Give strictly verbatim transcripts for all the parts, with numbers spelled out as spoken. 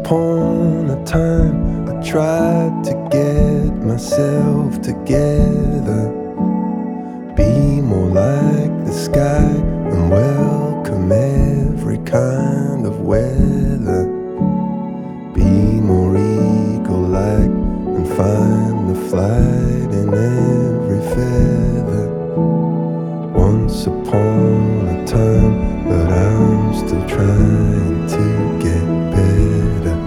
upon a time I tried to get myself together, be more like the sky and welcome every kind of weather, be more eagle-like and find the flight in every feather. Once upon a time, but I'm still trying to get better.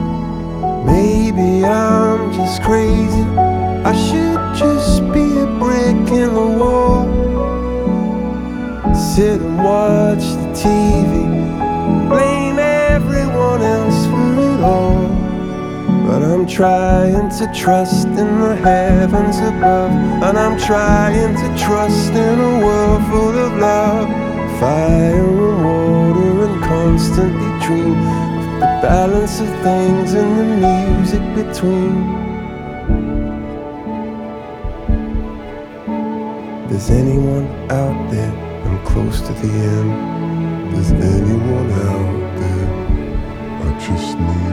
Maybe I'm just crazy, I should just be a brick in the wall, sit and watch the T V, blame everyone else for it all. But I'm trying to trust in the heavens above, and I'm trying to trust in a world full of love, fire and water, and constantly dream of the balance of things and the music between. Does anyone out there? I'm close to the end. Does anyone out there? I just need